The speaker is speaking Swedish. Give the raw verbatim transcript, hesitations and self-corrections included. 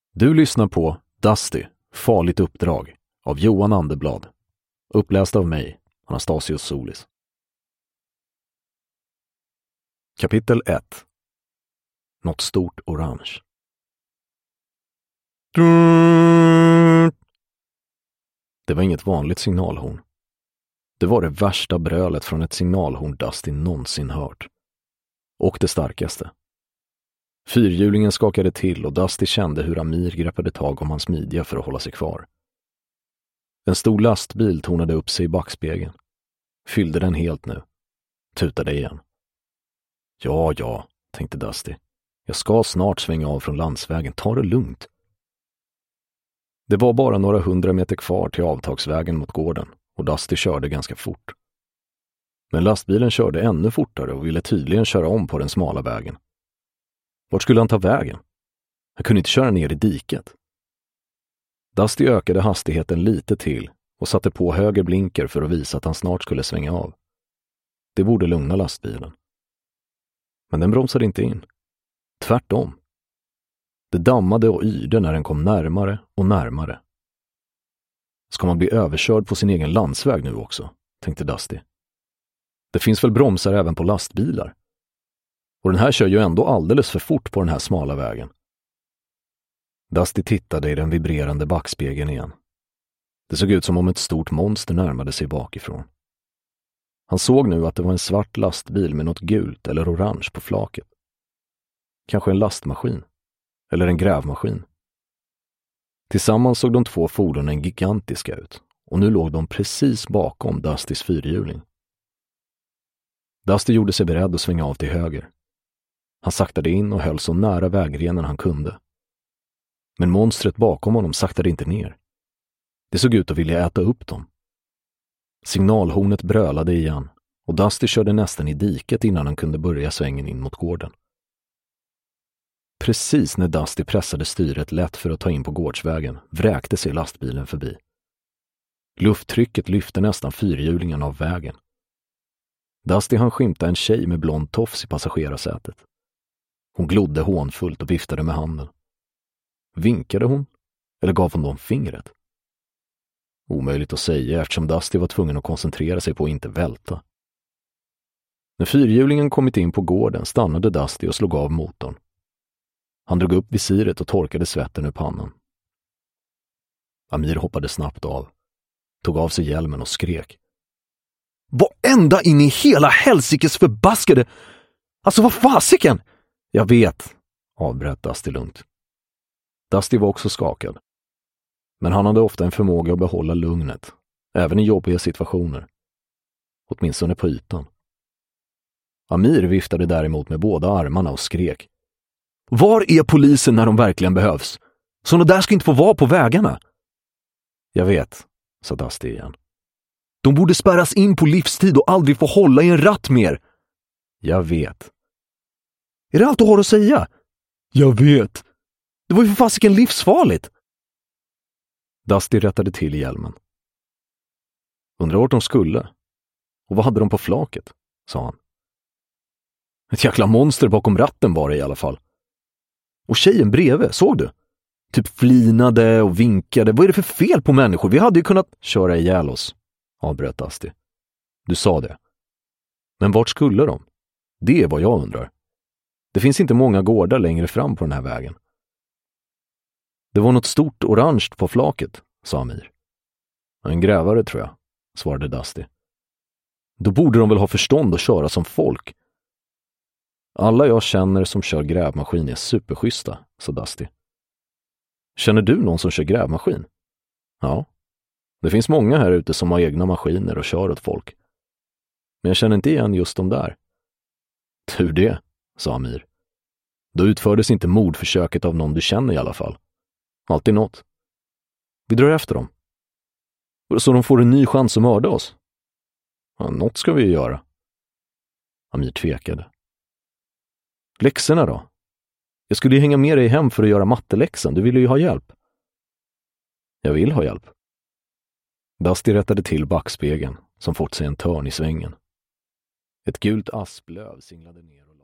Du lyssnar på Dusty, farligt uppdrag av Johan Anderblad. Uppläst av mig, Anastasios Solis. Kapitel ett. Något stort orange. Det var inget vanligt signalhorn. Det var det värsta brölet från ett signalhorn Dusty någonsin hört. Och det starkaste. Fyrhjulingen skakade till och Dusty kände hur Amir greppade tag om hans midja för att hålla sig kvar. En stor lastbil tornade upp sig i backspegeln. Fyllde den helt nu. Tutade igen. Ja, ja, tänkte Dusty. Jag ska snart svänga av från landsvägen. Ta det lugnt. Det var bara några hundra meter kvar till avtagsvägen mot gården och Dusty körde ganska fort. Men lastbilen körde ännu fortare och ville tydligen köra om på den smala vägen. Vart skulle han ta vägen? Han kunde inte köra ner i diket. Dusty ökade hastigheten lite till och satte på höger blinker för att visa att han snart skulle svänga av. Det borde lugna lastbilen. Men den bromsade inte in. Tvärtom. Det dammade och yrde när den kom närmare och närmare. Ska man bli överkörd på sin egen landsväg nu också, tänkte Dusty. Det finns väl bromsar även på lastbilar. Och den här kör ju ändå alldeles för fort på den här smala vägen. Dusty tittade i den vibrerande backspegeln igen. Det såg ut som om ett stort monster närmade sig bakifrån. Han såg nu att det var en svart lastbil med något gult eller orange på flaket. Kanske en lastmaskin. Eller en grävmaskin. Tillsammans såg de två fordonen gigantiska ut. Och nu låg de precis bakom Dustys fyrhjuling. Dusty gjorde sig beredd att svänga av till höger. Han saktade in och höll så nära vägrenen han kunde. Men monstret bakom honom saktade inte ner. Det såg ut att vilja äta upp dem. Signalhornet brölade igen och Dusty körde nästan i diket innan han kunde börja svängen in mot gården. Precis när Dusty pressade styret lätt för att ta in på gårdsvägen vräkte sig lastbilen förbi. Lufttrycket lyfte nästan fyrhjulingen av vägen. Dusty hann skymta en tjej med blond tofs i passagerarsätet. Hon glodde hånfullt och viftade med handen. Vinkade hon? Eller gav hon dem fingret? Omöjligt att säga eftersom Dusty var tvungen att koncentrera sig på att inte välta. När fyrhjulingen kommit in på gården stannade Dusty och slog av motorn. Han drog upp visiret och torkade svetten ur pannan. Amir hoppade snabbt av, tog av sig hjälmen och skrek. Vad ända in i hela helsikes förbaskade! Alltså vad fasiken! Jag vet, avbröt Dusty lugnt. Dusty var också skakad. Men han hade ofta en förmåga att behålla lugnet, även i jobbiga situationer. Åtminstone på ytan. Amir viftade däremot med båda armarna och skrek. Var är polisen när de verkligen behövs? Såna där ska inte få vara på vägarna. Jag vet, sa Dusty igen. De borde spärras in på livstid och aldrig få hålla i en ratt mer. Jag vet. Är det allt du har att säga? Jag vet. Det var ju för fasiken livsfarligt. Dusty rättade till hjälmen. Undrar vart de skulle. Och vad hade de på flaket, sa han. Ett jäkla monster bakom ratten var det i alla fall. Och tjejen bredvid, såg du? Typ flinade och vinkade. Vad är det för fel på människor? Vi hade ju kunnat köra ihjäl oss, avbröt Dusty. Du sa det. Men vart skulle de? Det är vad jag undrar. Det finns inte många gårdar längre fram på den här vägen. Det var något stort orange på flaket, sa Amir. En grävare tror jag, svarade Dusty. Då borde de väl ha förstånd att köra som folk. Alla jag känner som kör grävmaskin är superschyssta, sa Dusty. Känner du någon som kör grävmaskin? Ja. Det finns många här ute som har egna maskiner och kör åt folk. Men jag känner inte igen just de där. Tur det, sa Amir. Då utfördes inte mordförsöket av någon du känner i alla fall. Alltid något. Vi drar efter dem. Så de får en ny chans att mörda oss. Ja, något ska vi ju göra. Amir tvekade. Läxorna då? Jag skulle ju hänga med dig hem för att göra matteläxan. Du ville ju ha hjälp. Jag vill ha hjälp. Dusty rättade till backspegeln som fått sig en törn i svängen. Ett gult asplöv singlade ner och